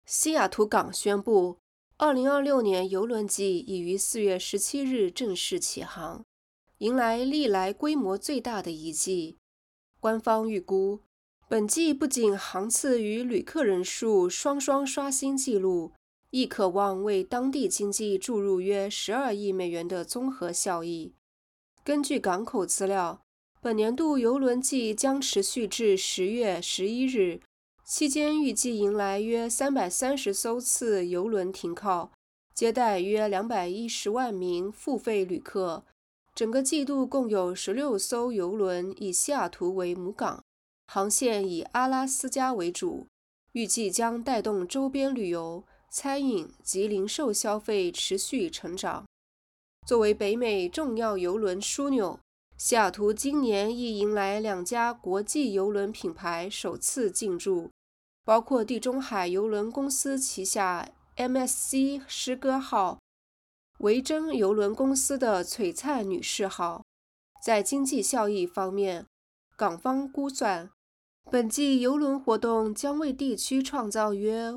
西雅图港宣布，2026年邮轮季已于4月17日正式起航，迎来历来规模最大的一季。官方预估，本季不仅航次与旅客人数双双刷新纪录，亦可望为当地经济注入约12亿美元的综合效益。根据港口资料，本年度邮轮季将持续至10月11日，期间预计迎来约330艘次邮轮停靠，接待约210万名付费旅客。整个季度共有16艘邮轮以西雅图为母港，航线以阿拉斯加为主，预计将带动周边旅游、餐饮及零售消费持续成长。作为北美重要邮轮枢纽，西雅图今年亦迎来2家国际邮轮品牌首次进驻，包括地中海邮轮公司旗下 MSC 诗歌号、维珍邮轮公司的璀璨女士号。在经济效益方面，港方估算，本季邮轮活动将为地区创造约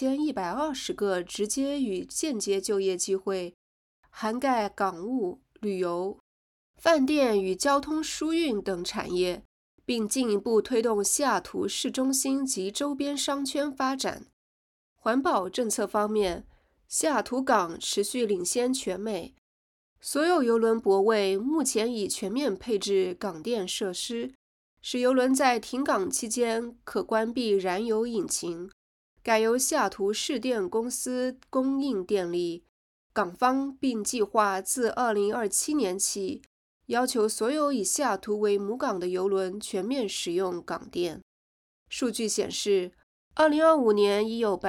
5120个直接与间接就业机会，涵盖港务、旅游、饭店与交通疏运等产业，并进一步推动西雅图市中心及周边商圈发展。环保政策方面，西雅图港持续领先全美，所有邮轮泊位目前已全面配置港电设施，使邮轮在停港期间可关闭燃油引擎，改由西雅图市电公司供应电力。港方并计划自2027年起，要求所有以西雅图为母港的邮轮全面使用港电。数据显示，2025年已有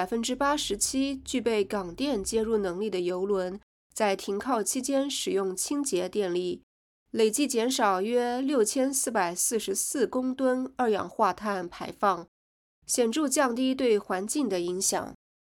87%具备港电接入能力的邮轮在停靠期间使用清洁电力，累计减少约6444公吨二氧化碳排放，显著降低对环境的影响。